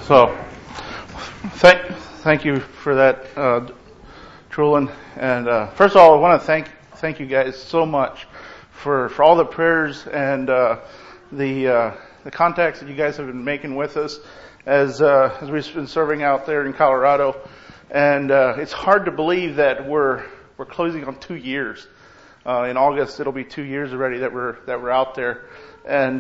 So, thank you for that, Trulin. And first of all, I want to thank you guys so much for all the prayers and the contacts that you guys have been making with us as we've been serving out there in Colorado. And it's hard to believe that we're closing on 2 years. In August, it'll be 2 years already that we're out there. And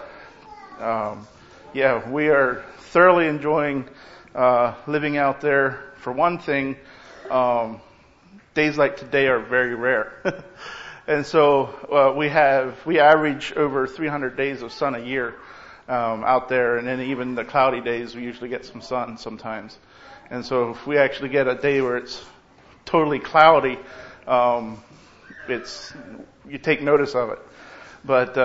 we are thoroughly enjoying living out there. For one thing, days like today are very rare. And so we average over 300 days of sun a year out there, and then even the cloudy days we usually get some sun sometimes. And so if we actually get a day where it's totally cloudy, you take notice of it. But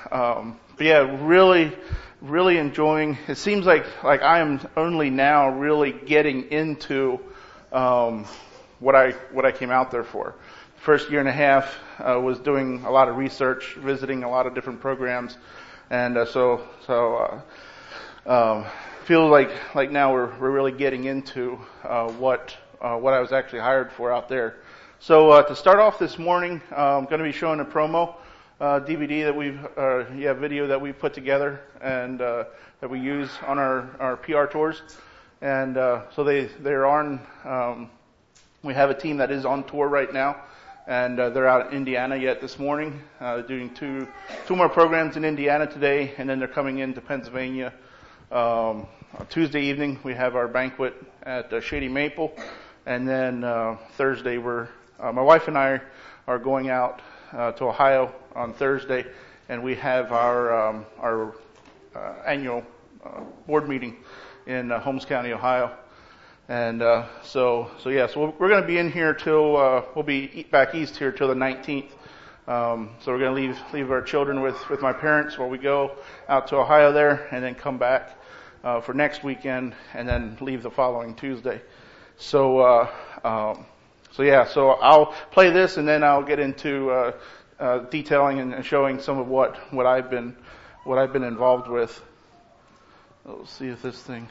really enjoying. It seems like I am only now really getting into what I came out there for. First year and a half was doing a lot of research, visiting a lot of different programs, and feel like now we're really getting into what I was actually hired for out there. So to start off this morning, I'm going to be showing a promo DVD that video that we've put together and that we use on our PR tours. And so they're on. We have a team that is on tour right now, and they're out in Indiana yet this morning, doing two more programs in Indiana today, and then they're coming into Pennsylvania. Tuesday evening we have our banquet at Shady Maple, and then Thursday my wife and I are going out to Ohio on Thursday, and we have our annual board meeting in Holmes County, Ohio. And so we're going to be in here till we'll be back east here till the 19th. So we're going to leave our children with my parents while we go out to Ohio there, and then come back for next weekend, and then leave the following Tuesday. So I'll play this, and then I'll get into detailing and showing some of what I've been involved with. Let's see if this thing.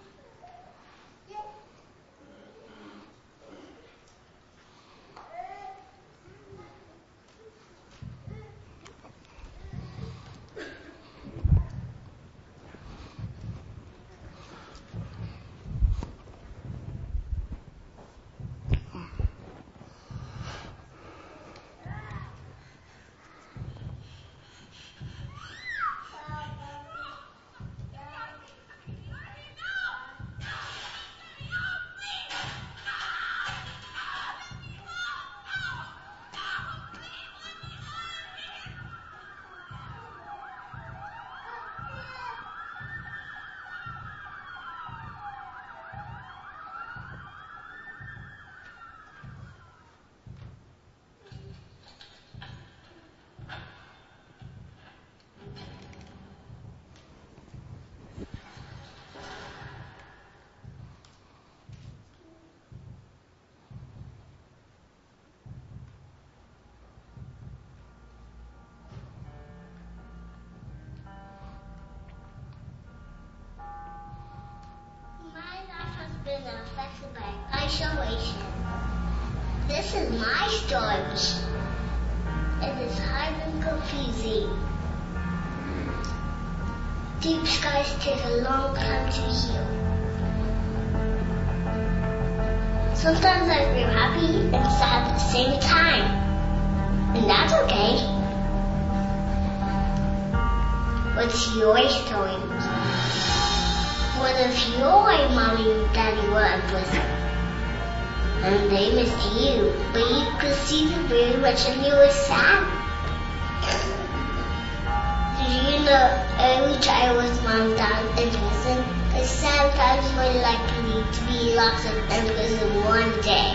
Been affected by isolation. This is my story. It is hard and confusing. Deep skies take a long time to heal. Sometimes I feel happy and sad at the same time. And that's okay. What's your story? What if your mommy and daddy were in prison? And they missed you, but you could see them very much and you were sad. Did you know every child with mom and dad in prison is sad times more likely to be locked up in prison one day?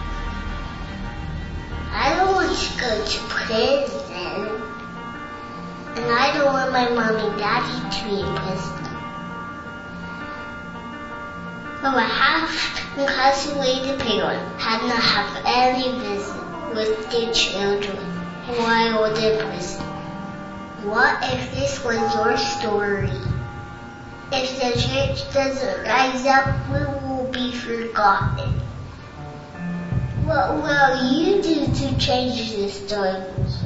I don't want to go to prison. And I don't want my mom and daddy to be in prison. But I have incarcerated parents had not have any business with their children while in prison. What if this was your story? If the church doesn't rise up, we will be forgotten. What will you do to change this times?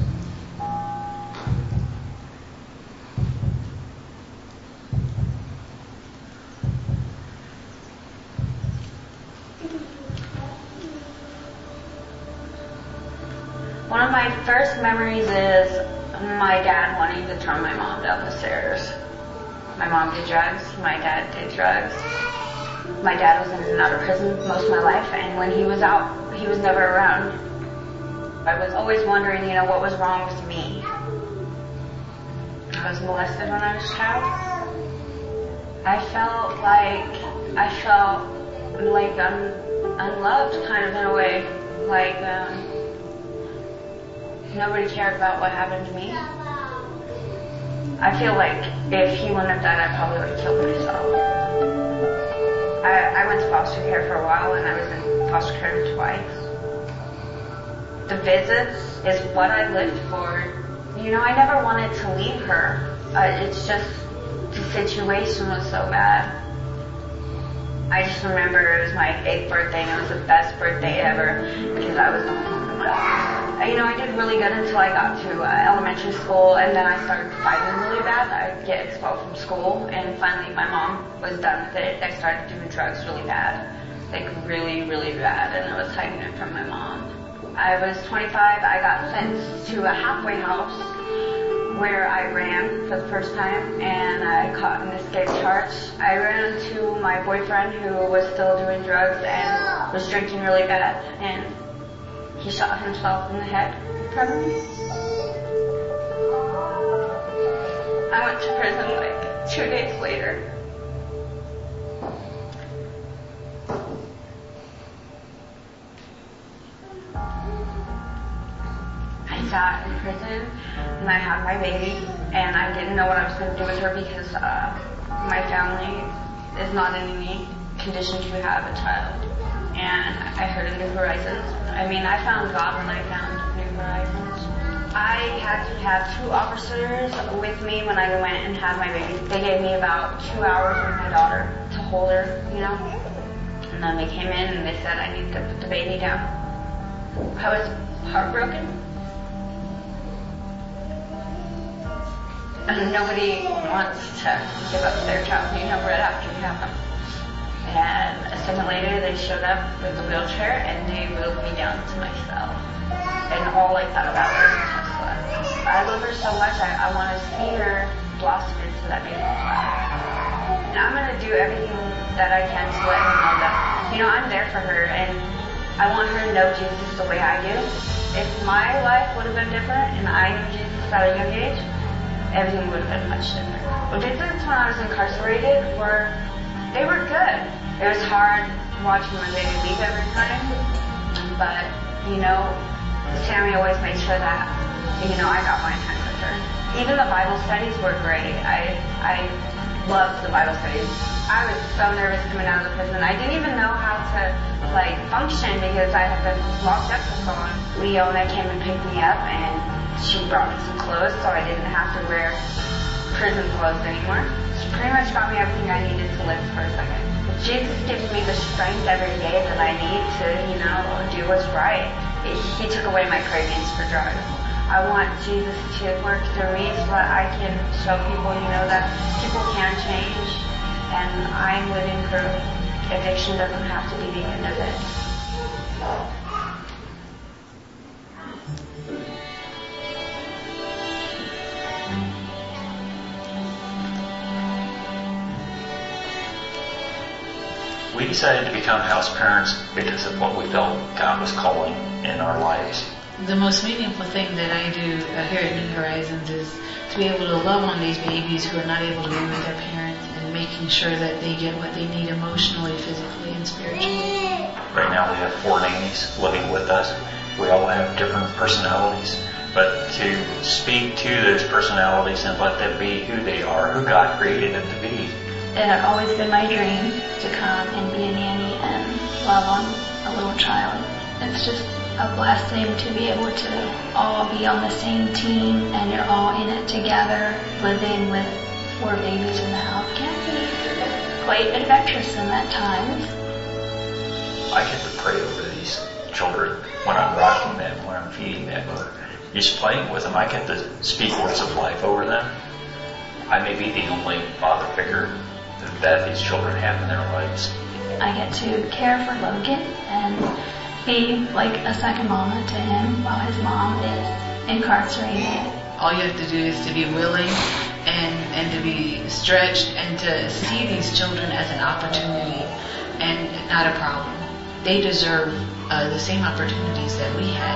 One of my first memories is my dad wanting to throw my mom down the stairs. My mom did drugs, my dad did drugs. My dad was in and out of prison most of my life, and when he was out, he was never around. I was always wondering, what was wrong with me. I was molested when I was a child. I felt like unloved, kind of, in a way. Like, nobody cared about what happened to me. I feel like if he wouldn't have died, I probably would have killed myself. I went to foster care for a while, and I was in foster care twice. The visits is what I lived for. I never wanted to leave her. It's just the situation was so bad. I just remember it was my 8th birthday, and it was the best birthday ever because I was the home. I did really good until I got to elementary school, and then I started fighting really bad. I'd get expelled from school, and finally my mom was done with it. I started doing drugs really bad, like really, really bad, and I was hiding it from my mom. I was 25. I got sent to a halfway house where I ran for the first time, and I caught an escape charge. I ran into my boyfriend who was still doing drugs and was drinking really bad, and he shot himself in the head in front of me. I went to prison like 2 days later. I sat in prison and I had my baby, and I didn't know what I was going to do with her because my family is not in any condition to have a child. And I heard of New Horizons. I found God when I found New Horizons. I had to have 2 officers with me when I went and had my baby. They gave me about 2 hours with my daughter to hold her, And then they came in and they said I needed to put the baby down. I was heartbroken. And nobody wants to give up their child, right after you have them. And a second later, they showed up with a wheelchair and they wheeled me down to my cell. And all I thought about was Tesla. I love her so much, I want to see her blossom into that beautiful flower. And I'm going to do everything that I can to let her know that, I'm there for her, and I want her to know Jesus the way I do. If my life would have been different and I knew Jesus at a young age, everything would have been much different. Well, visits when I was incarcerated they were good. It was hard watching my baby leave every time, but, Sammy always made sure that, I got my time with her. Even the Bible studies were great. I loved the Bible studies. I was so nervous coming out of the prison. I didn't even know how to, function because I had been locked up for so long. Leona came and picked me up, and she brought me some clothes so I didn't have to wear prison clothes anymore. She pretty much got me everything I needed to live for a second. Jesus gives me the strength every day that I need to, do what's right. He took away my cravings for drugs. I want Jesus to work through me so that I can show people, that people can change, and I'm living proof. Addiction doesn't have to be the end of it. We decided to become house parents because of what we felt God was calling in our lives. The most meaningful thing that I do here at New Horizons is to be able to love on these babies who are not able to be with their parents and making sure that they get what they need emotionally, physically, and spiritually. Right now we have 4 nannies living with us. We all have different personalities, but to speak to those personalities and let them be who they are, who God created them to be. It had always been my dream to come and be a nanny and love on a little child. It's just a blessing to be able to all be on the same team and you're all in it together, living with 4 babies in the house. Kathy. quite adventurous in that times. I get to pray over these children when I'm rocking them, when I'm feeding them, or just playing with them. I get to speak words of life over them. I may be the only father figure that these children have in their lives. I get to care for Logan and be like a second mama to him while his mom is incarcerated. All you have to do is to be willing and to be stretched and to see these children as an opportunity and not a problem. They deserve the same opportunities that we had,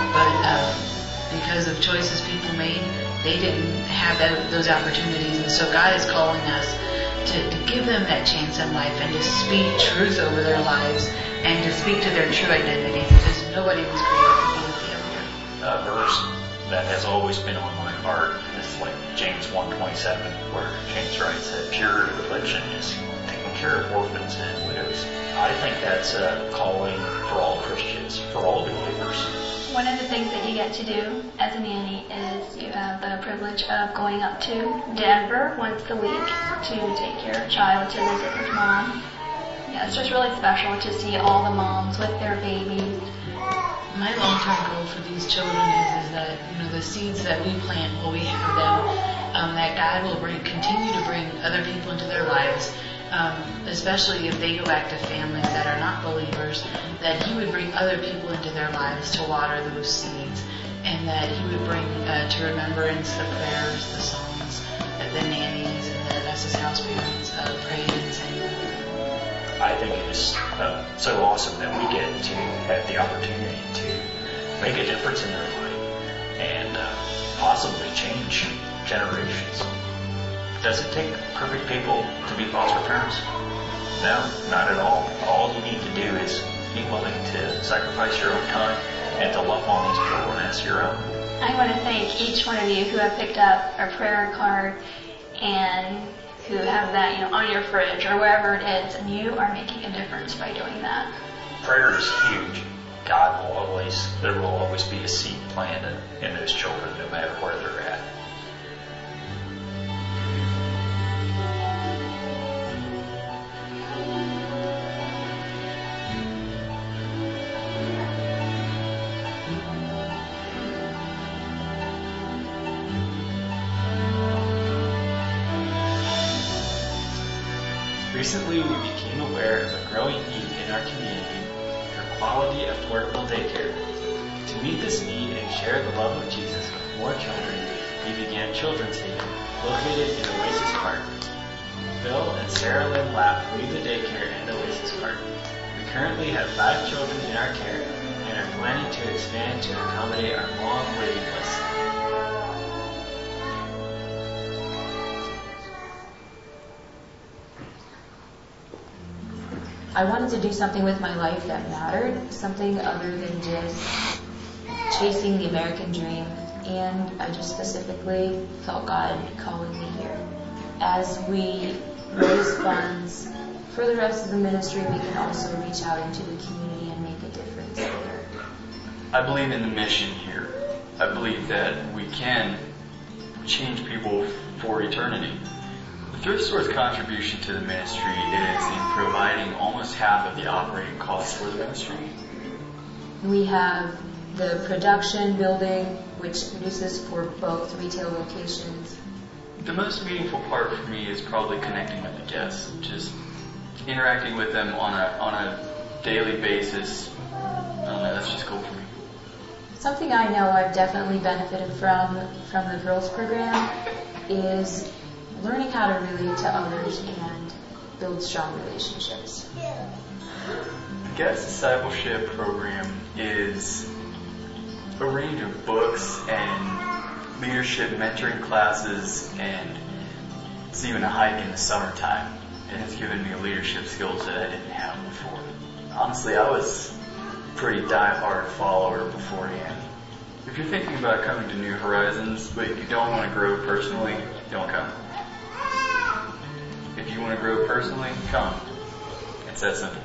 but because of choices people made, they didn't have those opportunities. And so God is calling us to give them that chance in life and to speak truth over their lives and to speak to their true identities, because nobody was created to be a failure. A verse that has always been on my heart is like James 1:27, where James writes that pure religion is taking care of orphans and widows. I think that's a calling for all Christians, for all believers. One of the things that you get to do as a nanny is you have the privilege of going up to Denver once a week to take your child to visit his mom. Yeah, it's just really special to see all the moms with their babies. My long-term goal for these children is that, the seeds that we plant while we have them, that God will continue to bring other people into their lives, especially if they go back to families that are not believers, that He would bring other people into their lives to water those seeds, and that He would bring to remembrance the prayers, the songs that the nannies and the Nessus house parents prayed and sang. I think it is so awesome that we get to have the opportunity to make a difference in their life and possibly change generations. Does it take perfect people to be foster parents? No, not at all. All you need to do is be willing to sacrifice your own time and to love on these children as your own. I want to thank each one of you who have picked up a prayer card and who have that, on your fridge or wherever it is, and you are making a difference by doing that. Prayer is huge. There will always be a seed planted in those children, no matter where they're at. Recently, we became aware of a growing need in our community for quality, affordable daycare. To meet this need and share the love of Jesus with more children, we began Children's Haven, located in Oasis Park. Bill and Sarah Lynn Lapp lead the daycare and Oasis Park. We currently have 5 children in our care and are planning to expand to accommodate our long waiting list. I wanted to do something with my life that mattered, something other than just chasing the American dream, and I just specifically felt God calling me here. As we raise funds for the rest of the ministry, we can also reach out into the community and make a difference there. I believe in the mission here. I believe that we can change people for eternity. The Thrift Store's contribution to the ministry is in providing almost half of the operating costs for the ministry. We have the production building, which produces for both retail locations. The most meaningful part for me is probably connecting with the guests, just interacting with them on a daily basis. I don't know, that's just cool for me. Something I know I've definitely benefited from the girls program is learning how to relate to others and build strong relationships. The Guest Discipleship Program is a range of books and leadership mentoring classes, and it's even a hike in the summertime. It has given me leadership skills that I didn't have before. Honestly, I was a pretty die-hard follower beforehand. If you're thinking about coming to New Horizons, but you don't want to grow personally, don't come. If you want to grow personally, come. It's that simple.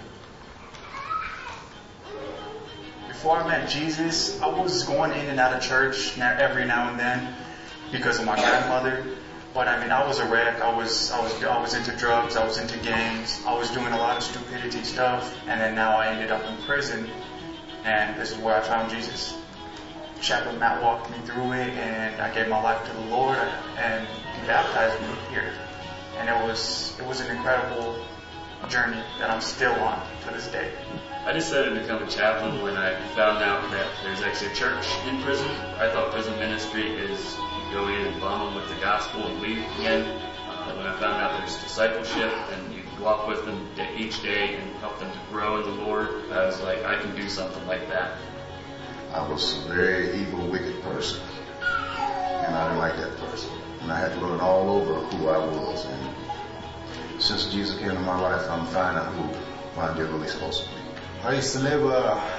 Before I met Jesus, I was going in and out of church every now and then because of my grandmother. But I mean, I was a wreck. I was into drugs. I was into gangs. I was doing a lot of stupidity stuff. And then now I ended up in prison. And this is where I found Jesus. Chaplain Matt walked me through it, and I gave my life to the Lord, and He baptized me here. And it was an incredible journey that I'm still on to this day. I decided to become a chaplain when I found out that there's actually a church in prison. I thought prison ministry is you go in and bomb them with the gospel and leave again. When I found out there's discipleship and you walk with them each day and help them to grow in the Lord, I was like, I can do something like that. I was a very evil, wicked person, and I didn't like that person. And I had to learn all over who I was. And since Jesus came into my life, I'm finding out who I'm really supposed to be. I used to live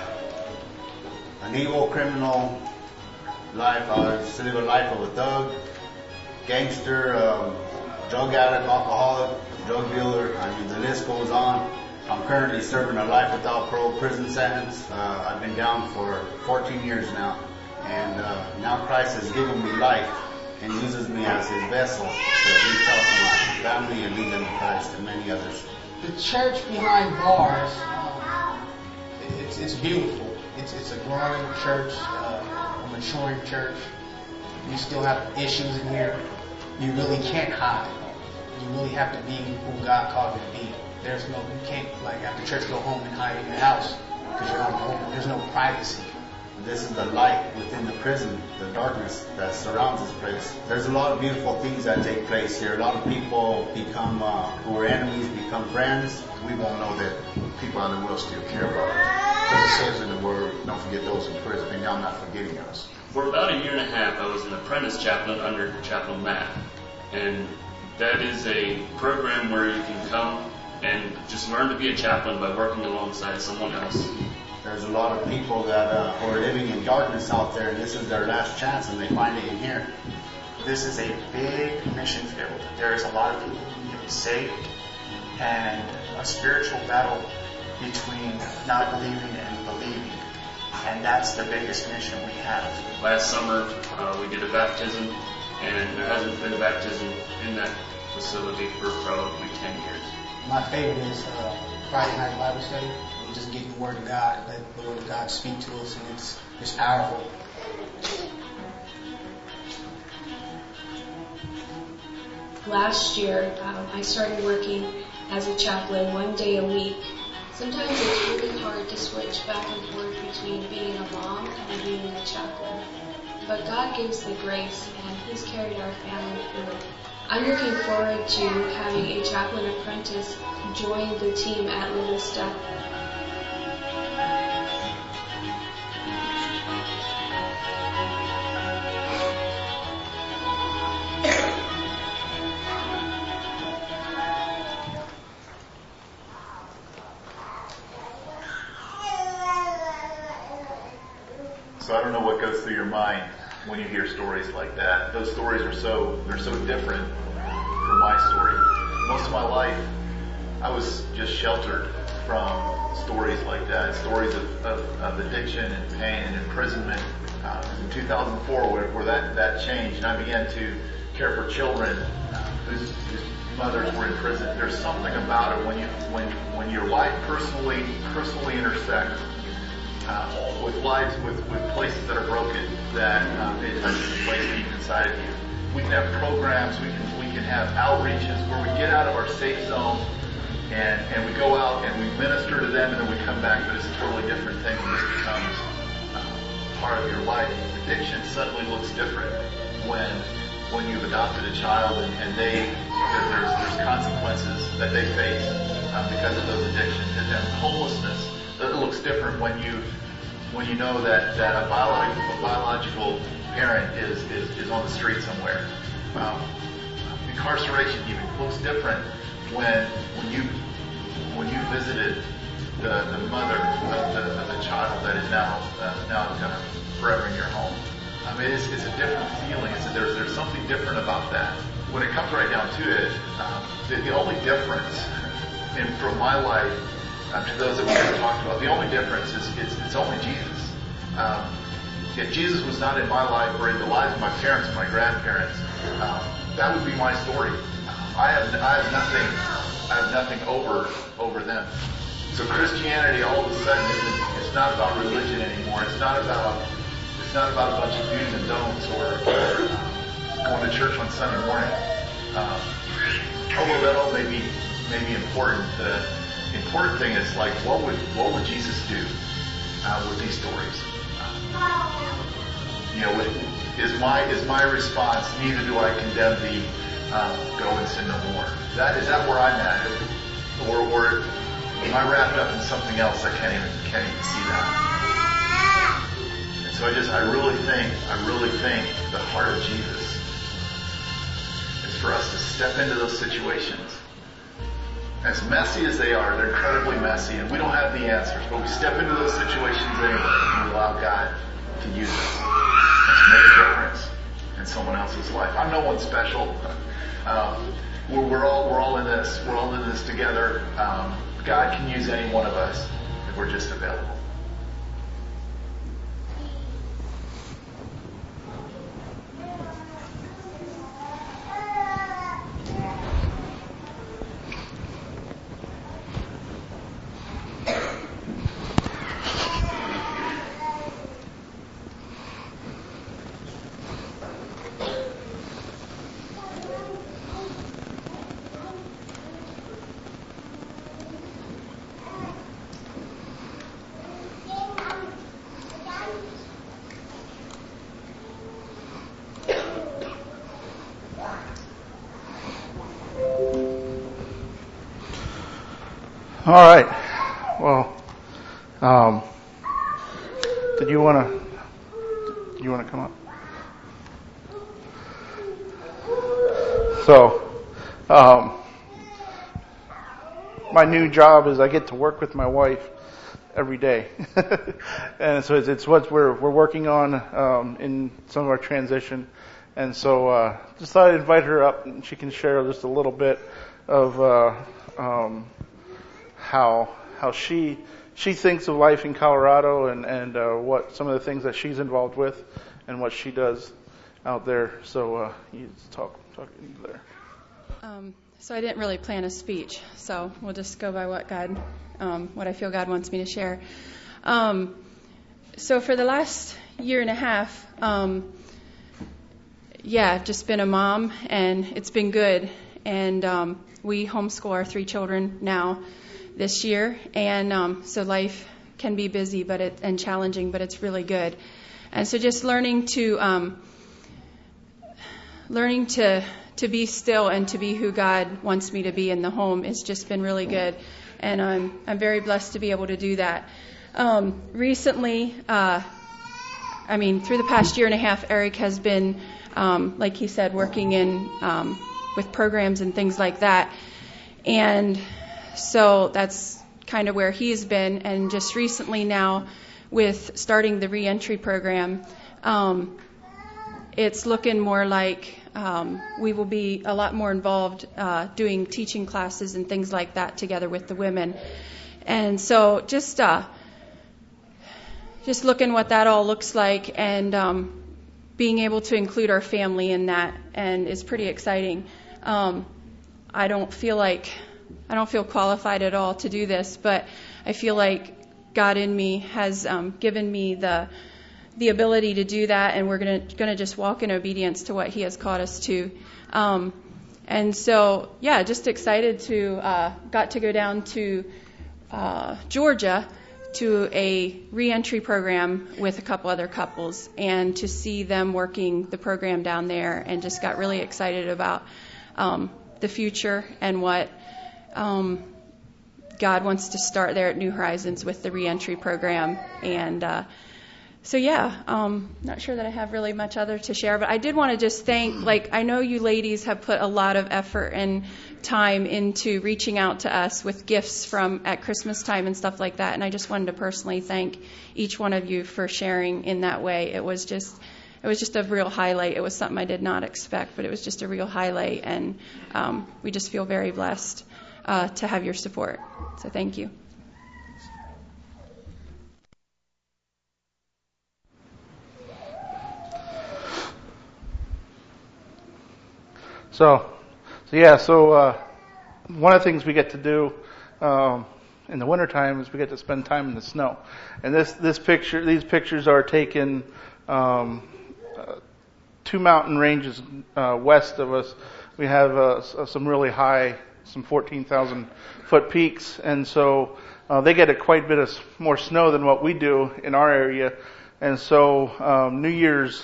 an evil, criminal life. I used to live a life of a thug, gangster, drug addict, alcoholic, drug dealer. I mean, the list goes on. I'm currently serving a life without parole prison sentence. I've been down for 14 years now. And now Christ has given me life and uses me as His vessel to reach out to my family and lead them to Christ and many others. The church behind bars, it's beautiful. It's a growing church, a maturing church. You still have issues in here. You really can't hide. You really have to be who God called you to be. You can't, like, after church, go home and hide in your house because you're not home. There's no privacy. This is the light within the prison, the darkness that surrounds this place. There's a lot of beautiful things that take place here. A lot of people become, who were enemies, become friends. We won't know that people out in the world still care about us. Because it says in the Word, don't forget those in prison, and y'all not forgetting us. For about a year and a half, I was an apprentice chaplain under Chaplain Matt. And that is a program where you can come and just learn to be a chaplain by working alongside someone else. There's a lot of people that who are living in darkness out there, and this is their last chance, and they find it in here. This is a big mission field. There's a lot of people who get saved, and a spiritual battle between not believing and believing. And that's the biggest mission we have. Last summer, we did a baptism, and there hasn't been a baptism in that facility for probably 10 years. My favorite is Friday night Bible study. We just get the Word of God, let the Word of God speak to us, and it's powerful. Last year, I started working as a chaplain 1 day a week. Sometimes it's really hard to switch back and forth between being a mom and being a chaplain. But God gives the grace, and He's carried our family through. I'm looking forward to having a chaplain apprentice join the team at La Vista. So I don't know what goes through your mind when you hear stories like that. Those stories are so different from my story. Most of my life, I was just sheltered from stories like that, stories of addiction and pain and imprisonment. In 2004, where that changed, and I began to care for children whose mothers were in prison. There's something about it when your life personally intersects with lives, with places that are broken, that it touches the place deep inside of you. We can have programs, we can have outreaches where we get out of our safe zone and we go out and we minister to them, and then we come back, but it's a totally different thing when this becomes part of your life. Addiction suddenly looks different when you've adopted a child and there's consequences that they face because of those addictions. And then homelessness, it looks different when you know that a biological parent is on the street somewhere. Incarceration even looks different when you visited the mother of the child that is now kind of forever in your home. I mean, it's a different feeling. There's something different about that. When it comes right down to it, the only difference from my life to those that we just talked about, the only difference is it's only Jesus. If Jesus was not in my life or in the lives of my parents and my grandparents, that would be my story. I have nothing over them. So Christianity, all of a sudden, it's not about religion anymore. It's not about a bunch of do's and don'ts or going to church on Sunday morning. Although that all may be important, the important thing is like what would Jesus do with these stories? Is my response, neither do I condemn thee, go and sin no more. Is that where I'm at? Or am I wrapped up in something else I can't even see that? And so I really think the heart of Jesus is for us to step into those situations. As messy as they are, they're incredibly messy, and we don't have the answers, but we step into those situations anyway, and we allow God to use us and to make a difference in someone else's life. I'm no one special. We're all in this. We're all in this together. God can use any one of us if we're just available. All right. Well, did you want to come up? So, my new job is I get to work with my wife every day, and so it's what we're working on in some of our transition. And so, just thought I'd invite her up, and she can share just a little bit of how she thinks of life in Colorado and what some of the things that she's involved with and what she does out there. So you talk into there. So I didn't really plan a speech, so we'll just go by what I feel God wants me to share. So for the last year and a half, I've just been a mom, and it's been good. And we homeschool our 3 children now this year, and so life can be busy and challenging, but it's really good. And so just learning to be still and to be who God wants me to be in the home has just been really good, and I'm very blessed to be able to do that. Recently, through the past year and a half, Eric has been, like he said, working in with programs and things like that, and so that's kind of where he's been. And just recently now, with starting the reentry program, it's looking more like we will be a lot more involved doing teaching classes and things like that together with the women. And so just looking what that all looks like, and being able to include our family in that, and is pretty exciting. I don't feel qualified at all to do this, but I feel like God in me has given me the ability to do that, and we're going to just walk in obedience to what He has called us to. And so, just excited to got to go down to Georgia to a reentry program with a couple other couples, and to see them working the program down there, and just got really excited about the future and what God wants to start there at New Horizons with the reentry program. And not sure that I have really much other to share, but I did want to just thank, I know you ladies have put a lot of effort and time into reaching out to us with gifts at Christmas time and stuff like that, and I just wanted to personally thank each one of you for sharing in that way. It was just a real highlight. It was something I did not expect, but it was just a real highlight, and we just feel very blessed to have your support. So thank you. So one of the things we get to do in the wintertime is we get to spend time in the snow. And these pictures are taken 2 mountain ranges west of us. We have some really high, some 14,000 foot peaks, and so they get quite a bit of more snow than what we do in our area. And so New Year's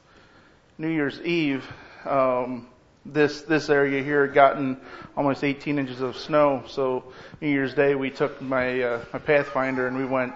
Eve, this area here had gotten almost 18 inches of snow. So New Year's Day, we took my Pathfinder and we went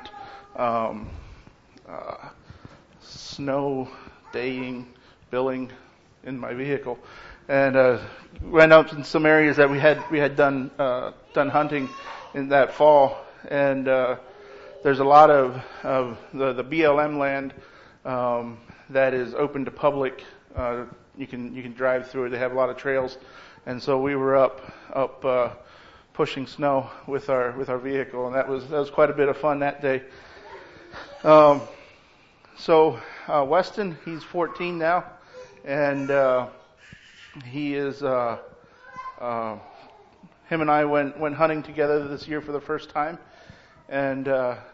snow daying, billing in my vehicle, and went out in some areas that we had done hunting in that fall. And there's a lot of the BLM land that is open to public. You can drive through it. They have a lot of trails, and so we were up pushing snow with our vehicle, and that was quite a bit of fun that day. So Weston, he's 14 now, and he is him and I went hunting together this year for the first time, and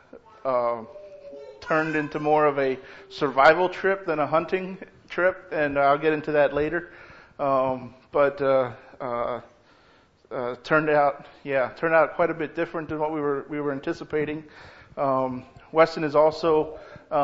turned into more of a survival trip than a hunting trip, and I'll get into that later. But turned out quite a bit different than what we were anticipating. Weston is also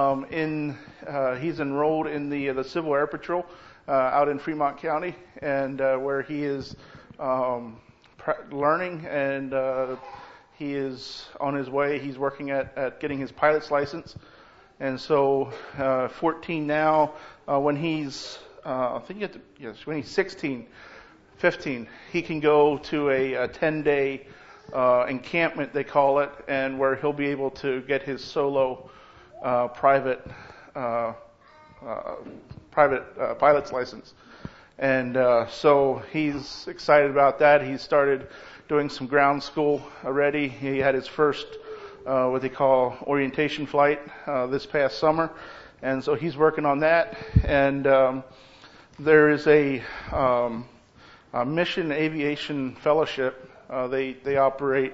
he's enrolled in the Civil Air Patrol out in Fremont County, and where he is learning, and he is on his way. He's working at getting his pilot's license. And so 14 now, when he's when he's 15, he can go to a 10-day encampment, they call it, and where he'll be able to get his solo private pilot's license. And so he's excited about that. He started doing some ground school already. He had his first what they call orientation flight this past summer, and so he's working on that. And there is a Mission Aviation Fellowship. They operate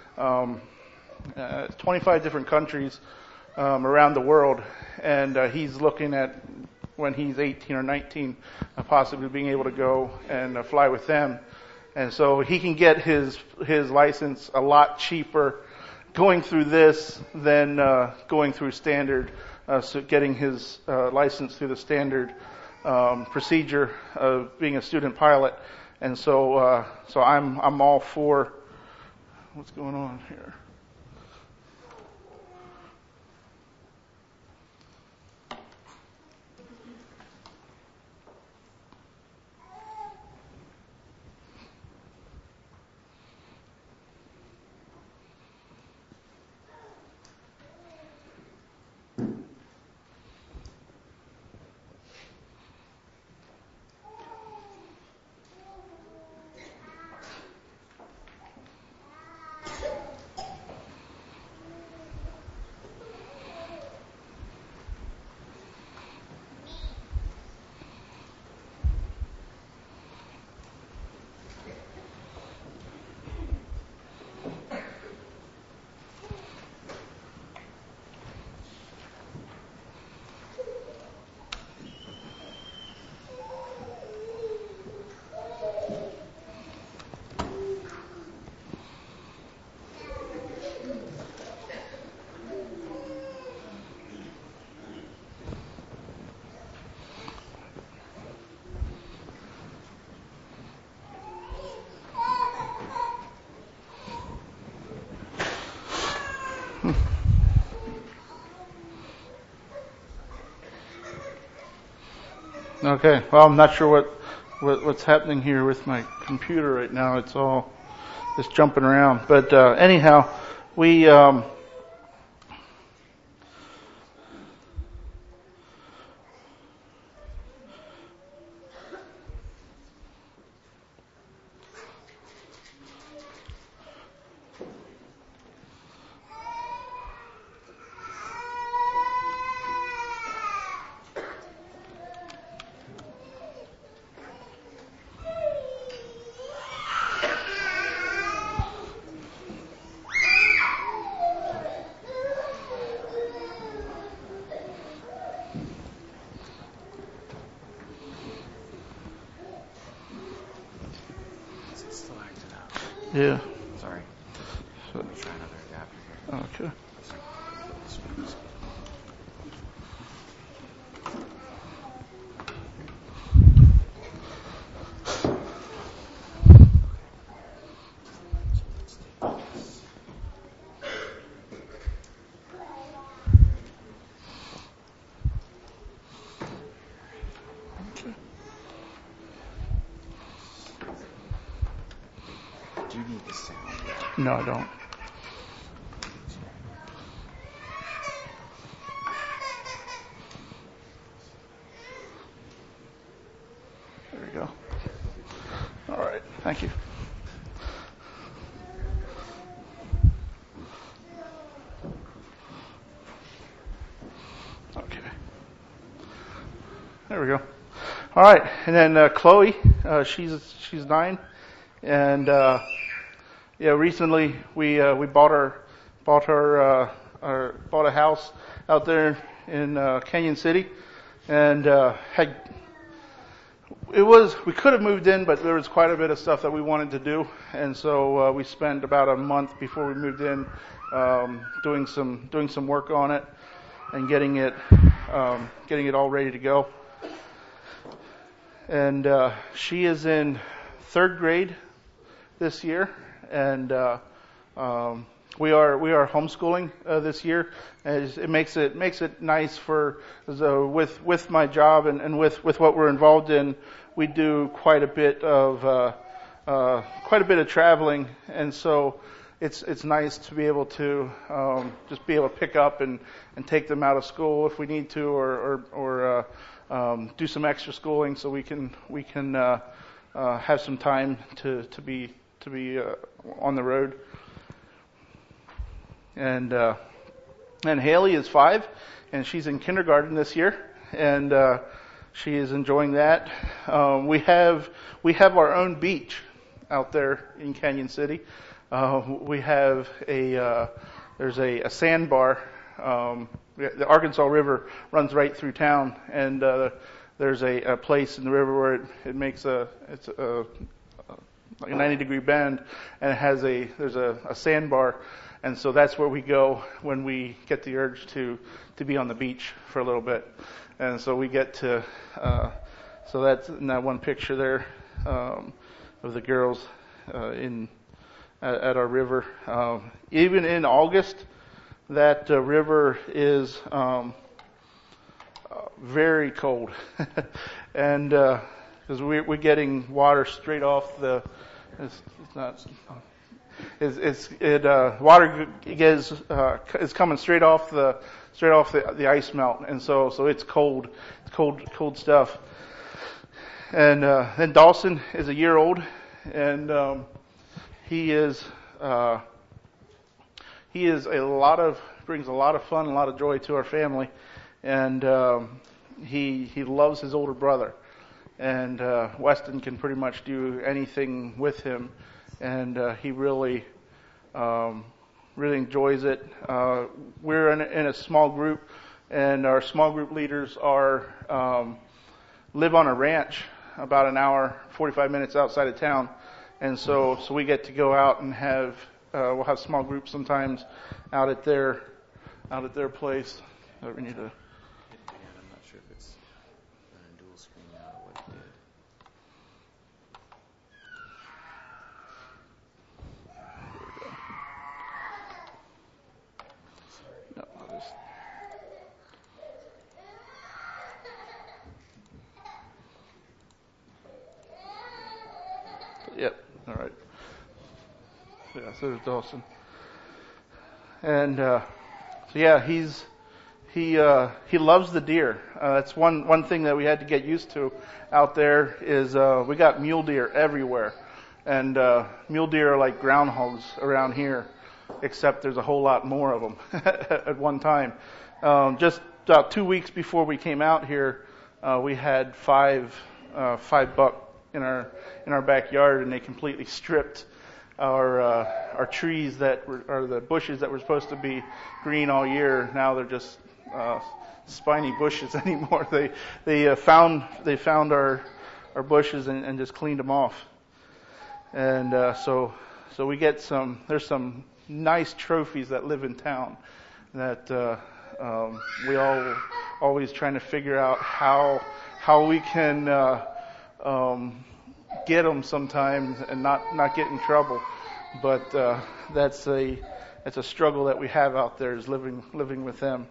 25 different countries around the world, and he's looking at, when he's 18 or 19, possibly being able to go and fly with them. And so he can get his license a lot cheaper going through this than going through standard. So getting his license through the standard procedure of being a student pilot. And so I'm all for what's going on here. Okay, well, I'm not sure what's happening here with my computer right now. It's all just jumping around. But anyhow, we Yeah. Sorry. So, Let me try another adapter here. Okay. Do you need the sound? No, I don't. There we go. All right. Thank you. Okay. There we go. All right. And then Chloe, she's 9, and recently we bought a house out there in Canyon City, and we could have moved in, but there was quite a bit of stuff that we wanted to do, and so we spent about a month before we moved in doing some work on it and getting it all ready to go. And she is in 3rd grade this year, and we are homeschooling this year. As it makes it nice for with my job and with what we're involved in. We do quite a bit of traveling, and so it's nice to be able to just be able to pick up and take them out of school if we need to, or do some extra schooling so we can have some time to be on the road. And Haley is 5, and she's in kindergarten this year, and she is enjoying that. We have our own beach out there in Canyon City. We have there's a sandbar. The Arkansas River runs right through town, and there's a place in the river where it makes like a 90-degree bend, and there's a sandbar, and so that's where we go when we get the urge to be on the beach for a little bit. And so we get to so that's in that one picture there of the girls at our river. Even in August, that river is very cold, and because we're getting water straight off the. Water is coming straight off the ice melt, and so it's cold. It's cold stuff. And then Dawson is a year old, and he brings a lot of fun, a lot of joy to our family, and he loves his older brother, and Weston can pretty much do anything with him, and he really enjoys it. We're in a small group, and our small group leaders live on a ranch about an hour, 45 minutes outside of town, and so we get to go out and we'll have small groups sometimes out at their place. We need to. I'm not sure if it's dual screen now or what it did. No, I'll just. Yep. All right. Yeah. So there's Dawson. And so yeah, he loves the deer. That's one thing that we had to get used to out there is we got mule deer everywhere, and mule deer are like groundhogs around here, except there's a whole lot more of them at one time. Just about 2 weeks before we came out here, we had five buck in our backyard, and they completely stripped our trees are the bushes that were supposed to be green all year. Now they're just spiny bushes anymore. They found our bushes and just cleaned them off. And so we get there's some nice trophies that live in town that we all always trying to figure out how we can get them sometimes and not get in trouble. But that's a struggle that we have out there, is living with them.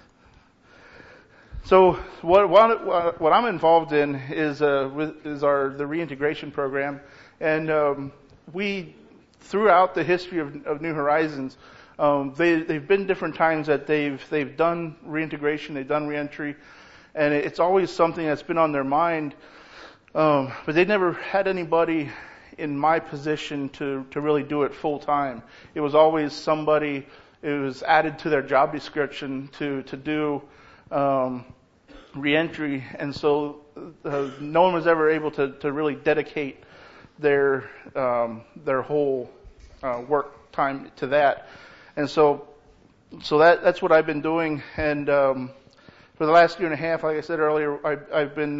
So what I'm involved in is the reintegration program, and we, throughout the history of New Horizons, they've been different times that they've done reintegration, they've done reentry, and it's always something that's been on their mind. But they never had anybody in my position to really do it full time. It was always somebody. It was added to their job description to do reentry, and so no one was ever able to really dedicate their whole work time to that. And so that's what I've been doing. And for the last year and a half, like I said earlier, I've been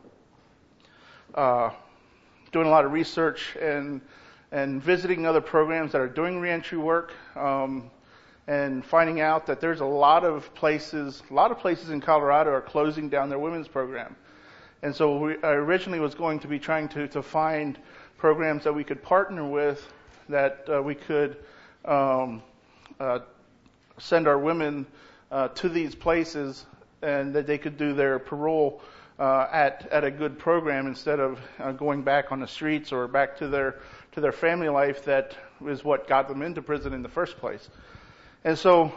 doing a lot of research and visiting other programs that are doing reentry work, and finding out that there's a lot of places in Colorado are closing down their women's program. And so I originally was going to be trying to find programs that we could partner with, that we could send our women to these places, and that they could do their parole at a good program instead of going back on the streets or back to their family life that is what got them into prison in the first place. And so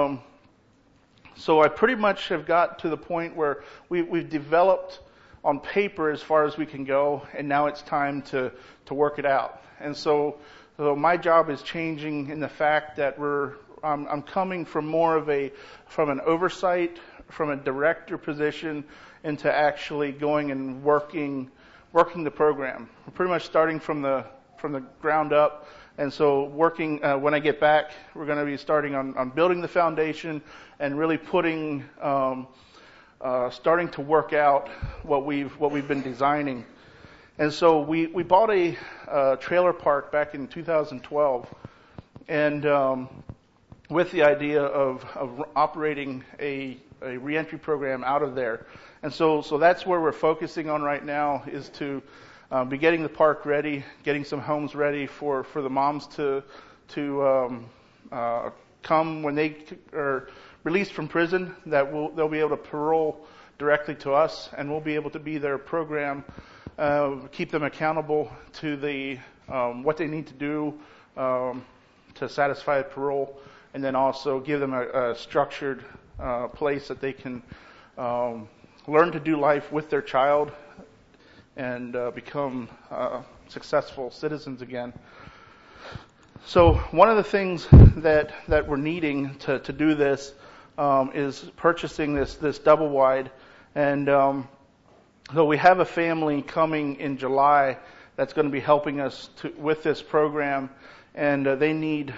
I pretty much have got to the point where we've developed on paper as far as we can go, and now it's time to work it out. And so my job is changing in the fact that I'm coming from from an oversight, from a director position, into actually going and working the program. We're pretty much starting from the ground up. And so working, when I get back, we're going to be starting on building the foundation and really starting to work out what we've been designing. And so we bought a trailer park back in 2012, and with the idea of operating a reentry program out of there. And so that's where we're focusing on right now, is to be getting the park ready, getting some homes ready for the moms to come when they are released from prison, that they'll be able to parole directly to us, and we'll be able to be their program, keep them accountable to what they need to do to satisfy parole, and then also give them a structured place that they can learn to do life with their child and become successful citizens again. So one of the things that we're needing to do this is purchasing this double wide, and so we have a family coming in July that's going to be helping us with this program, and they need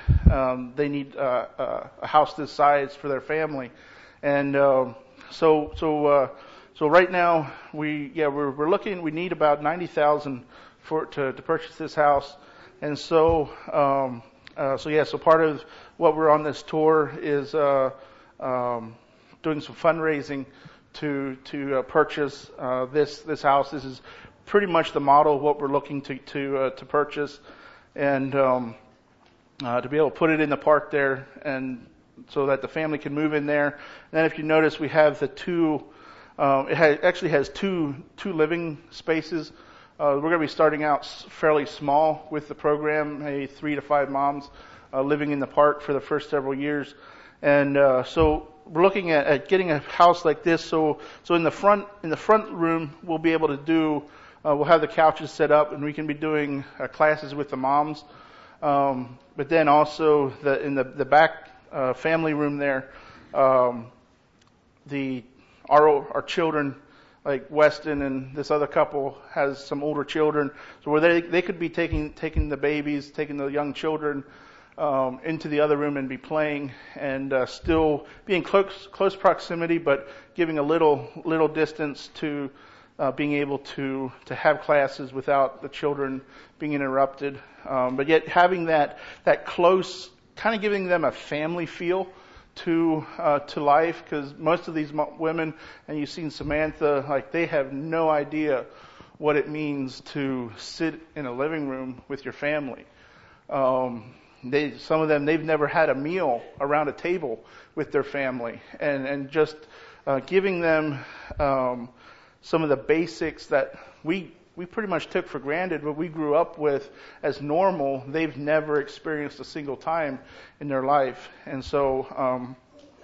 a house this size for their family, and so right now we're looking. We need about $90,000 to purchase this house, and so part of what we're on this tour is doing some fundraising to purchase this house. This is pretty much the model of what we're looking to purchase, and to be able to put it in the park there, and so that the family can move in there. And then if you notice, we have the two. Actually has two living spaces. We're going to be starting out fairly small with the program, maybe 3 to 5 moms living in the park for the first several years. And so we're looking at getting a house like this. So in the front room, we'll be able to do. We'll have the couches set up, and we can be doing classes with the moms. But then also in the back family room there, our children, like Weston and this other couple, has some older children, so where they could be taking the babies, taking the young children into the other room and be playing, and still be in close proximity, but giving a little distance to being able to have classes without the children being interrupted, but yet having that close, kind of giving them a family feel to life, because most of these women, and you've seen Samantha, like they have no idea what it means to sit in a living room with your family. Some of them, they've never had a meal around a table with their family, and just giving them some of the basics that we pretty much took for granted, but we grew up with as normal, they've never experienced a single time in their life. And so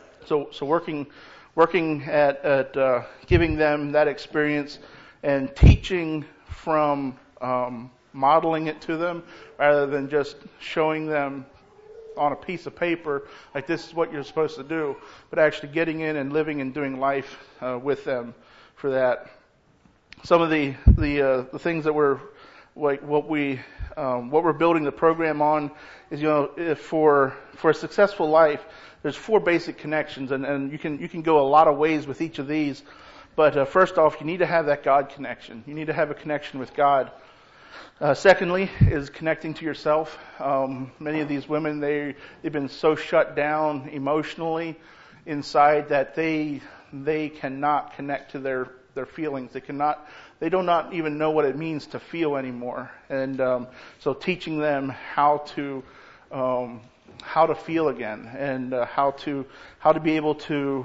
working at giving them that experience and teaching from modeling it to them rather than just showing them on a piece of paper, like this is what you're supposed to do, but actually getting in and living and doing life with them for that. Some of the things that we're like what we're building the program on is, if for a successful life, there's 4 basic connections, and you can go a lot of ways with each of these. But first off, you need to have that God connection. You need to have a connection with God. Secondly, is connecting to yourself. Many of these women, they've been so shut down emotionally inside that they cannot connect to their feelings. They do not even know what it means to feel anymore. And so teaching them how to feel again, and how to be able to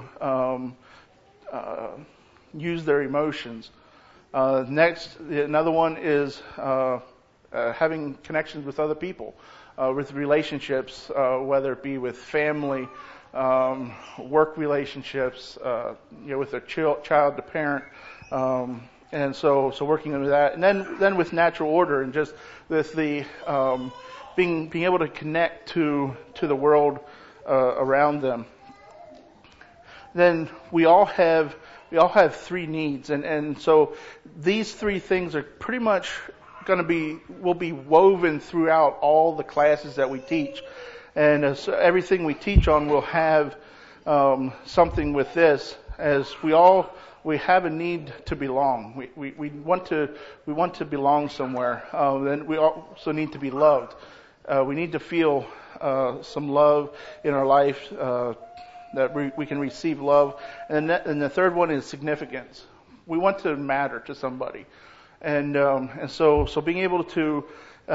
use their emotions. Next, another one is having connections with other people, with relationships, whether it be with family, work relationships, with their child to parent, and so working on that, and then with natural order, and just with the being able to connect to the world around them. Then we all have 3 needs, and so these 3 things are pretty much will be woven throughout all the classes that we teach, and so everything we teach on will have something with this, as we have a need to belong. We want to belong somewhere. Then we also need to be loved. We need to feel some love in our life, that we can receive love. And the third one is significance. We want to matter to somebody. And so being able to,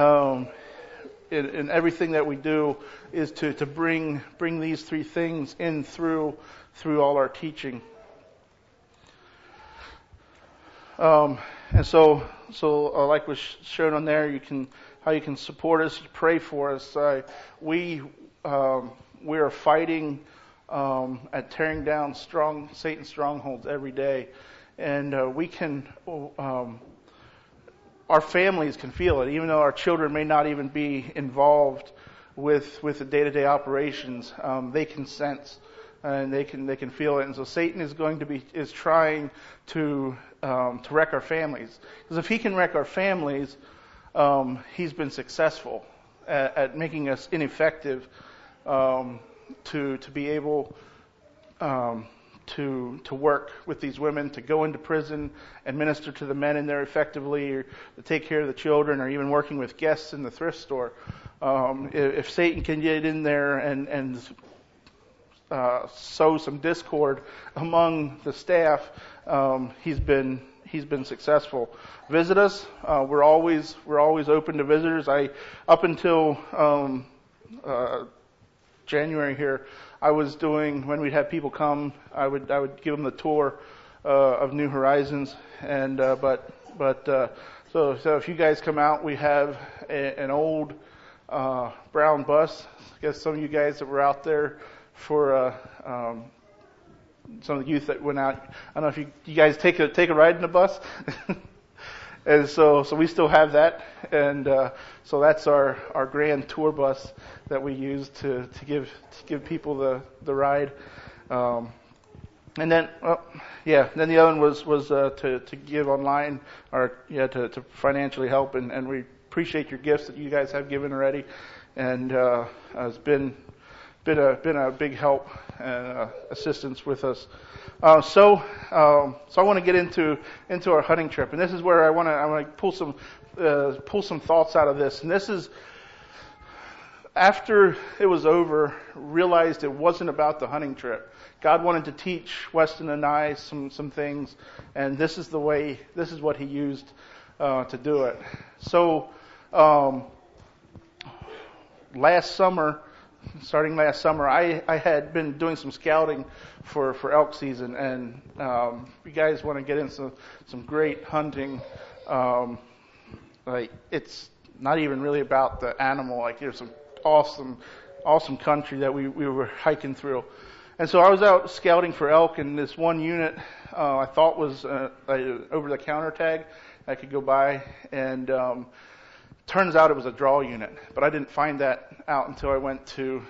in everything that we do, is to bring these 3 things in through all our teaching. And so like was shown on there, how you can support us, pray for us. We are fighting at tearing down Satan's strongholds every day, and our families can feel it, even though our children may not even be involved with the day-to-day operations. They can sense and they can feel it, and so Satan is trying to wreck our families, because if he can wreck our families, he's been successful at making us ineffective to be able to work with these women, to go into prison and minister to the men in there effectively, or to take care of the children, or even working with guests in the thrift store. If Satan can get in there and sow some discord among the staff, he's been successful. Visit us. We're always open to visitors. Up until January here, I was doing, when we'd have people come, I would give them the tour of New Horizons, and so if you guys come out, we have an old brown bus. I guess some of you guys that were out there for some of the youth that went out, I don't know if you guys take a ride in the bus. And so we still have that, and so that's our grand tour bus that we use to give people the ride. And then then the other one was to give online, or to financially help, and we appreciate your gifts that you guys have given already, and it's been been a big help and assistance with us. So I want to get into our hunting trip, and this is where I want to pull some thoughts out of this. And this is after it was over, realized it wasn't about the hunting trip. God wanted to teach Weston and I some things, and this is what He used to do it. So starting last summer, I had been doing some scouting for elk season, and if you guys want to get into some great hunting, like it's not even really about the animal. Like there's some awesome country that we were hiking through. And so I was out scouting for elk, and this one unit I thought was an over-the-counter tag I could go buy, and turns out it was a draw unit. But I didn't find that out until I went to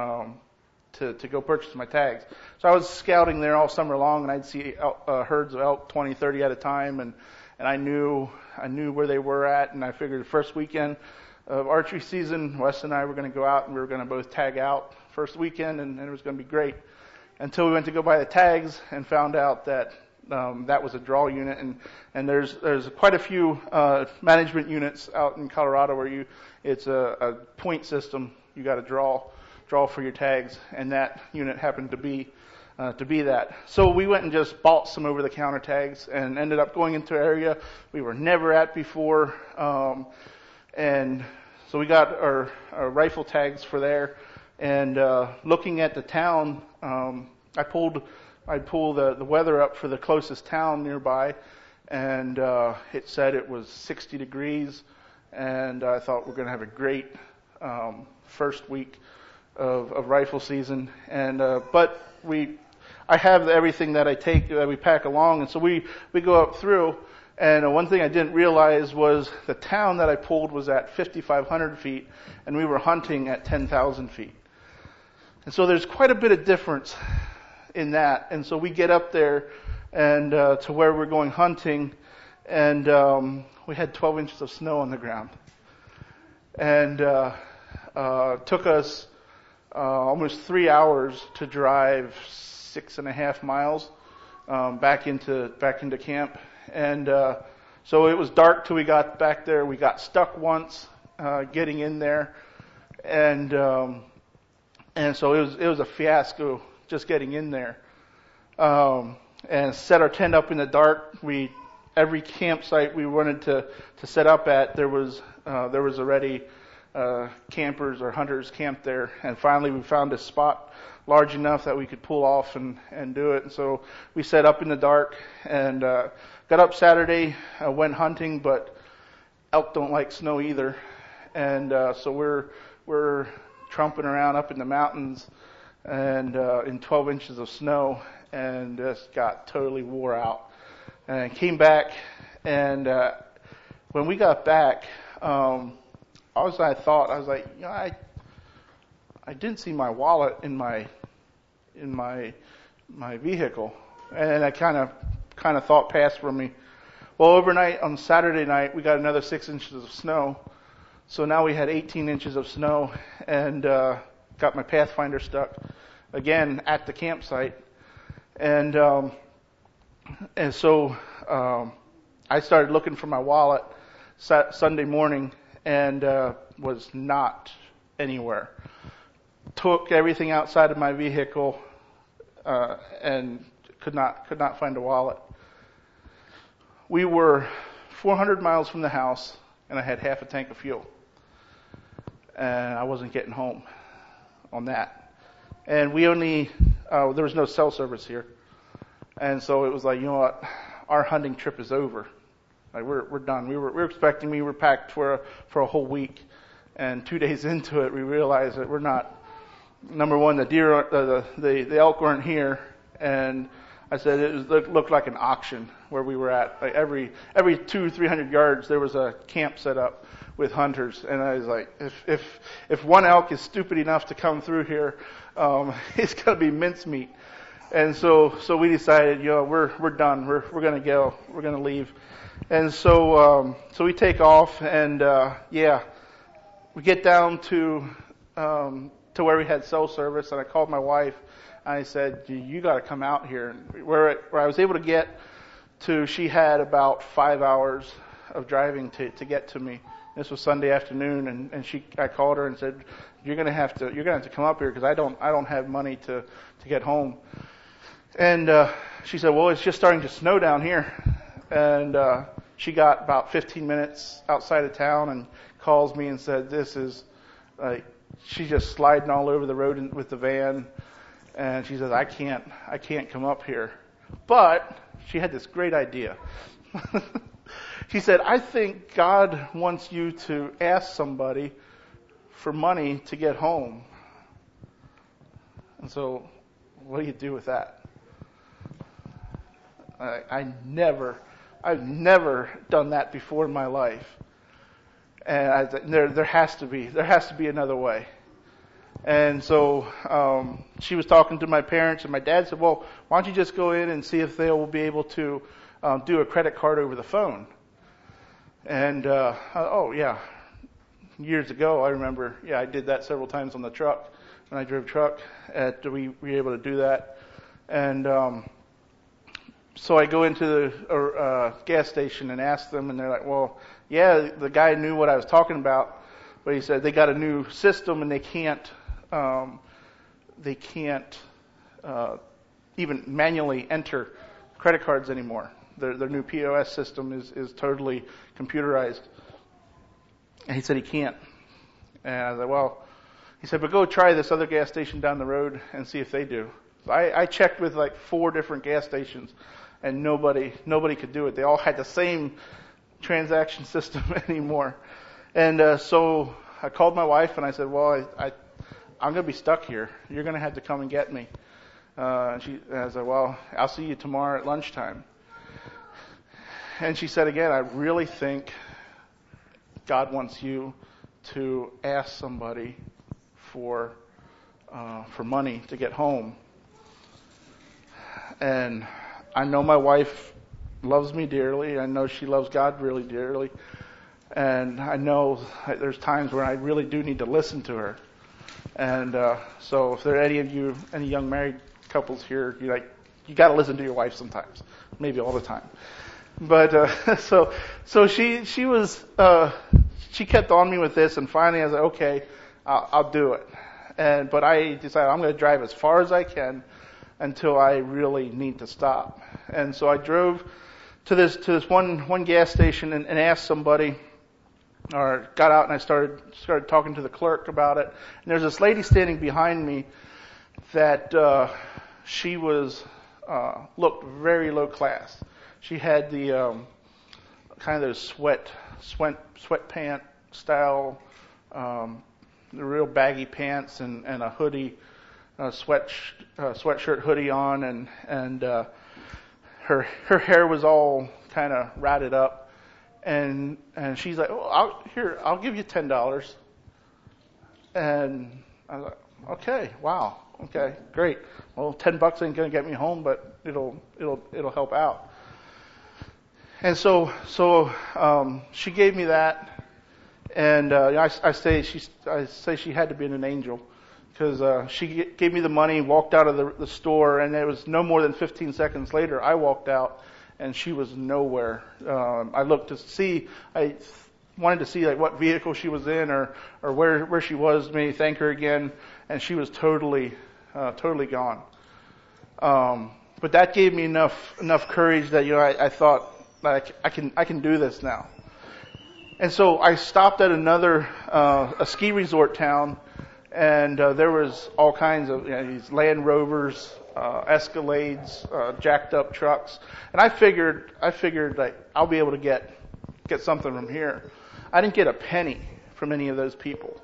go purchase my tags. So I was scouting there all summer long, and I'd see herds of elk 20, 30 at a time, and I knew where they were at, and I figured the first weekend of archery season, Wes and I were going to go out, and we were going to both tag out first weekend, and it was going to be great. Until we went to go buy the tags and found out that that was a draw unit, and there's quite a few management units out in Colorado where it's a point system. You got to draw for your tags, and that unit happened to be that. So we went and just bought some over-the-counter tags and ended up going into an area we were never at before, and so we got our rifle tags for there. And looking at the town, I'd pull the weather up for the closest town nearby, and it said it was 60 degrees, and I thought we're going to have a great first week of rifle season. And but I have everything that we pack along, and so we go up through. And one thing I didn't realize was the town that I pulled was at 5,500 feet, and we were hunting at 10,000 feet. And so there's quite a bit of difference in that. And so we get up there and to where we're going hunting, and we had 12 inches of snow on the ground. And took us almost 3 hours to drive 6.5 miles back into camp. And so it was dark till we got back there. We got stuck once getting in there, and so it was a fiasco just getting in there. And set our tent up in the dark. Every campsite we wanted to set up at, there was already campers or hunters camped there. And finally we found a spot large enough that we could pull off and do it. And so we set up in the dark and got up Saturday, went hunting, but elk don't like snow either. And so we're trumping around up in the mountains and in 12 inches of snow, and just got totally wore out. And came back, and when we got back, I was like, I didn't see my wallet in my vehicle, and I kind of thought passed for me. Well, overnight on Saturday night, we got another 6 inches of snow, so now we had 18 inches of snow, and got my Pathfinder stuck again at the campsite, and so I started looking for my wallet Sunday morning, and was not anywhere. Took everything outside of my vehicle and could not find a wallet. We were 400 miles from the house, and I had half a tank of fuel, and I wasn't getting home on that. And we only there was no cell service here, and so it was like, you know what, our hunting trip is over. Like we're done. We were expecting, we were packed for a whole week, and 2 days into it, we realized that we're not. Number one, the elk weren't here, and I said it looked like an auction where we were at. Like every 200-300 yards, there was a camp set up with hunters, and I was like, if one elk is stupid enough to come through here, it's gonna be mincemeat. And so we decided, we're done. We're gonna go. We're gonna leave. And so we take off, and we get down to to where we had cell service, and I called my wife. And I said, you got to come out here. And where I was able to get to, she had about 5 hours of driving to get to me. This was Sunday afternoon, and I called her and said, you're gonna have to come up here because I don't have money to get home. And she said, well, it's just starting to snow down here. And she got about 15 minutes outside of town and calls me and said, this is she's just sliding all over the road with the van. And she says, I can't come up here. But she had this great idea. She said, I think God wants you to ask somebody for money to get home. And so, what do you do with that? I've never done that before in my life. And there has to be another way. And so she was talking to my parents, and my dad said, well, why don't you just go in and see if they will be able to do a credit card over the phone. And years ago I remember, I did that several times on the truck when I drove truck. We were able to do that. And so I go into the gas station and ask them, and they're like, well, yeah, the guy knew what I was talking about, but he said they got a new system and they can't even manually enter credit cards anymore. Their new POS system is totally computerized. And he said he can't. And I said, well, he said, but go try this other gas station down the road and see if they do. So I checked with like 4 different gas stations, and nobody could do it. They all had the same transaction system anymore. And so I called my wife and I said, well, I'm going to be stuck here. You're going to have to come and get me. And I said, well, I'll see you tomorrow at lunchtime. And she said again, I really think God wants you to ask somebody for money to get home. And I know my wife loves me dearly. I know she loves God really dearly. And I know there's times where I really do need to listen to her. And so if there are any young married couples here, you got to listen to your wife sometimes, maybe all the time. But so she was she kept on me with this, and finally I was like, okay, I'll do it. But I decided I'm going to drive as far as I can until I really need to stop. And so I drove to this one gas station and asked somebody, or got out and I started talking to the clerk about it. And there's this lady standing behind me that she was looked very low class. She had the kind of those sweatpant style, the real baggy pants and a hoodie, sweatshirt hoodie on, and her hair was all kind of ratted up, and she's like, oh, I'll give you $10. And I was like, okay, wow, okay, great. Well, $10 ain't gonna get me home, but it'll help out. And so she gave me that, and I say she had to be an angel, because she gave me the money, walked out of the store, and it was no more than 15 seconds later I walked out, and she was nowhere. I looked to see, I wanted to see like what vehicle she was in or where she was, maybe thank her again, and she was totally gone. But that gave me enough courage that I thought, like, I can do this now. And so I stopped at another a ski resort town, and there was all kinds of these Land Rovers, Escalades, jacked up trucks, and I figured like I'll be able to get something from here. I didn't get a penny from any of those people.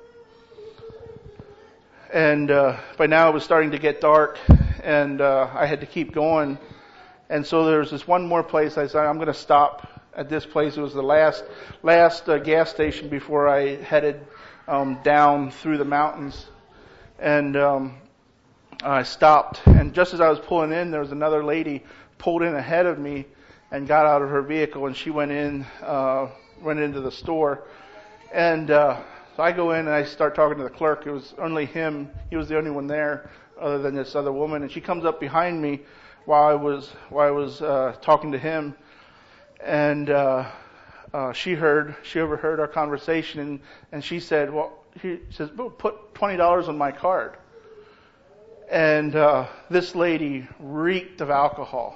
And by now it was starting to get dark, and I had to keep going. And so there was this one more place. I said, I'm going to stop at this place. It was the last gas station before I headed down through the mountains. And I stopped. And just as I was pulling in, there was another lady pulled in ahead of me and got out of her vehicle, and she went into the store. And so I go in and I start talking to the clerk. It was only him. He was the only one there other than this other woman. And she comes up behind me while I was talking to him. And she overheard our conversation, and she said, he says, well, put $20 on my card. And this lady reeked of alcohol.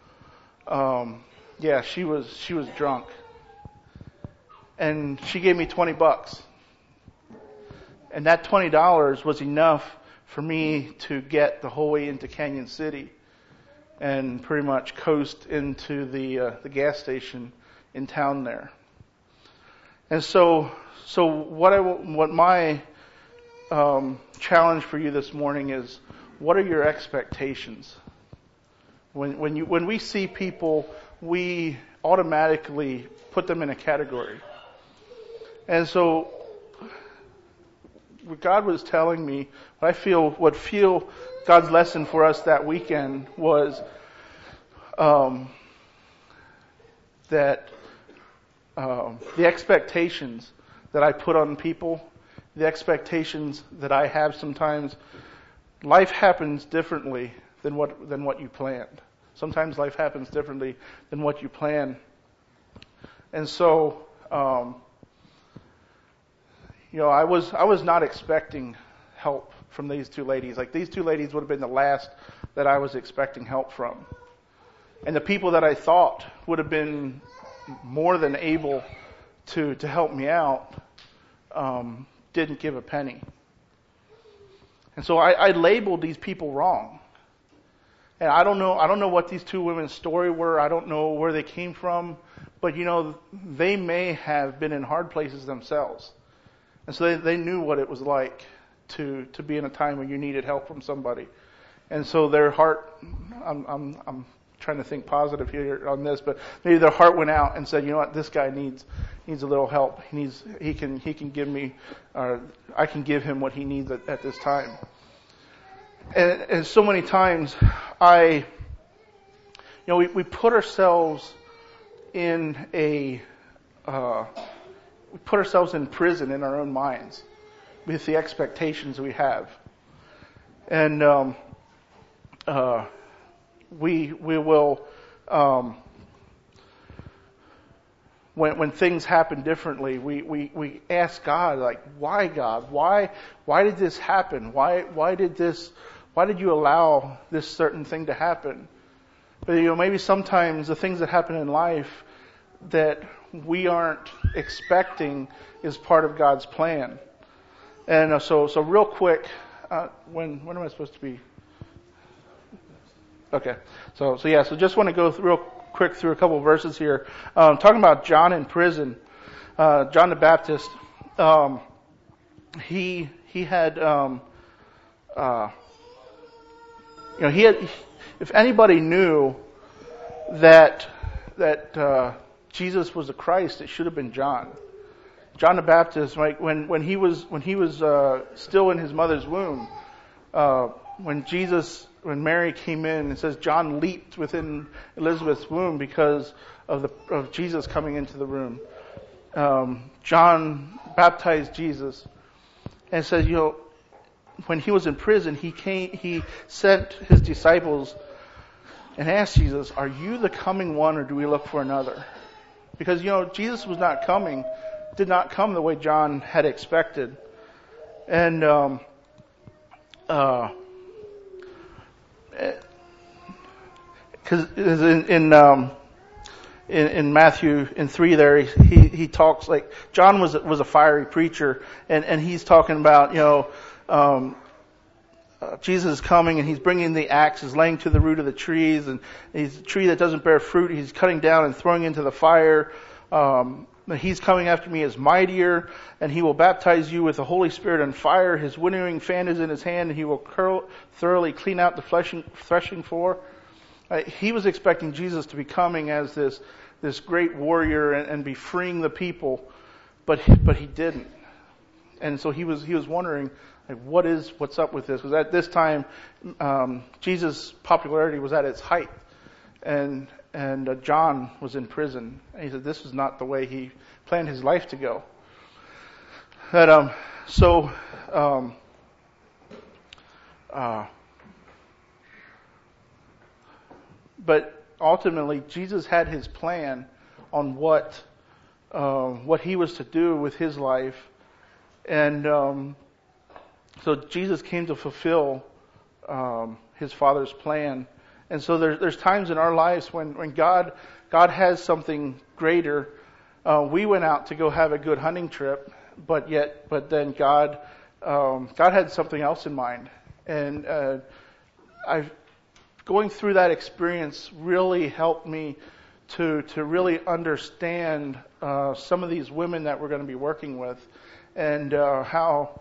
She was drunk. And she gave me $20. And that $20 was enough for me to get the whole way into Canyon City and pretty much coast into the gas station in town there. And so what my challenge for you this morning is, what are your expectations? When we see people, we automatically put them in a category. And so what God was telling me, what feel God's lesson for us that weekend was that the expectations that I put on people, the expectations that I have sometimes, life happens differently than what you planned. Sometimes life happens differently than what you plan. And so, I was not expecting help from these two ladies. Like, these two ladies would have been the last that I was expecting help from. And the people that I thought would have been more than able to help me out didn't give a penny. And so I labeled these people wrong. And I don't know what these two women's story were. I don't know where they came from. But they may have been in hard places themselves. And so they knew what it was like to be in a time when you needed help from somebody. And so their heart, I'm trying to think positive here on this, but maybe their heart went out and said, you know what, this guy needs a little help. He can give me, or I can give him what he needs at this time. And so many times we put ourselves in we put ourselves in prison in our own minds with the expectations we have. And we will, when things happen differently, we ask God, like, why, God? Why did this happen? Why did you allow this certain thing to happen? But maybe sometimes the things that happen in life that we aren't expecting is part of God's plan. And so real quick, when am I supposed to be? Okay. So just want to go real quick through a couple of verses here. Talking about John in prison, John the Baptist, he had, if anybody knew that Jesus was the Christ, it should have been John. John the Baptist, right, when he was still in his mother's womb, when Mary came in, it says John leaped within Elizabeth's womb because of Jesus coming into the room. John baptized Jesus, and it says, when he was in prison, he sent his disciples and asked Jesus, "Are you the coming one, or do we look for another?" Because Jesus did not come the way John had expected, and because in Matthew in 3 there he talks like John was a fiery preacher, and he's talking about Jesus is coming and he's bringing the axe, is laying to the root of the trees, and he's a tree that doesn't bear fruit, he's cutting down and throwing into the fire. He's coming after me as mightier, and he will baptize you with the Holy Spirit and fire. His winnowing fan is in his hand, and he will thoroughly clean out the threshing floor. He was expecting Jesus to be coming as this great warrior and be freeing the people, but he didn't. And so he was wondering, like, what's up with this? Because at this time, Jesus' popularity was at its height, and John was in prison. And he said this was not the way he planned his life to go. But ultimately, Jesus had his plan on what he was to do with his life, and so Jesus came to fulfill his Father's plan. And so there's times in our lives when God has something greater. We went out to go have a good hunting trip, but then God had something else in mind, and going through that experience really helped me to really understand some of these women that we're going to be working with, and how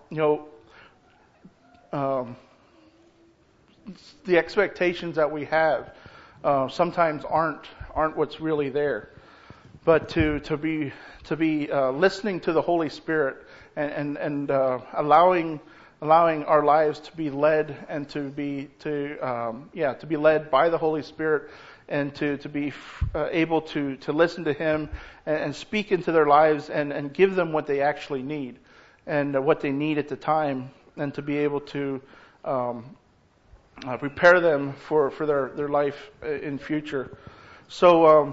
the expectations that we have sometimes aren't what's really there. But to be listening to the Holy Spirit and allowing our lives to be led and to be led by the Holy Spirit, and to be able to listen to Him and speak into their lives and give them what they actually need and what they need at the time, and to be able to prepare them for their life in future. So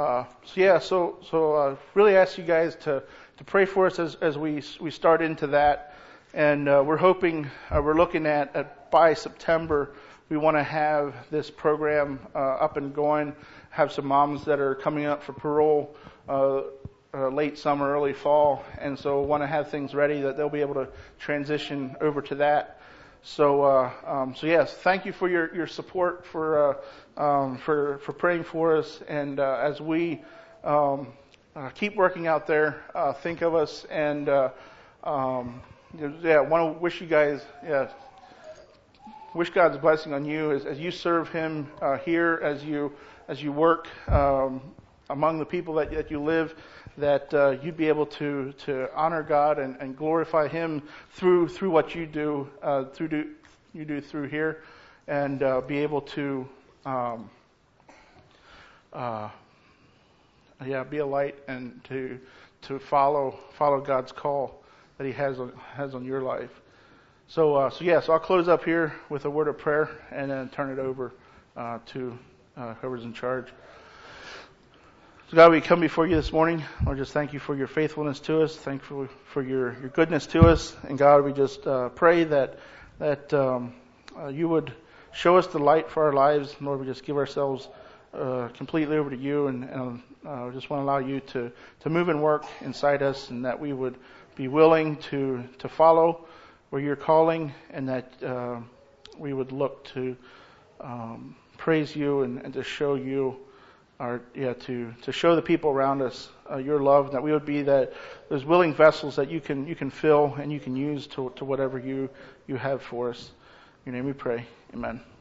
really ask you guys to pray for us as we start into that, and we're hoping, we're looking at by September we want to have this program up and going, have some moms that are coming up for parole late summer, early fall, and so want to have things ready that they'll be able to transition over to that. So yes, thank you for your support, for praying for us, and as we keep working out there, think of us, and want to wish you guys, wish God's blessing on you as you serve Him here, as you work among the people that you live, that you'd be able to honor God and glorify Him through what you do, through here, and be able to be a light and to follow God's call that He has on your life. So I'll close up here with a word of prayer and then turn it over to whoever's in charge. So God, we come before you this morning. Lord, just thank you for your faithfulness to us. Thankful for your goodness to us. And God, we just pray that you would show us the light for our lives. Lord, we just give ourselves completely over to you, and just want to allow you to move and work inside us, and that we would be willing to follow where you're calling, and that we would look to praise you and to show you to show the people around us your love, that we would be those willing vessels that you can fill and you can use to whatever you have for us. In your name we pray. Amen.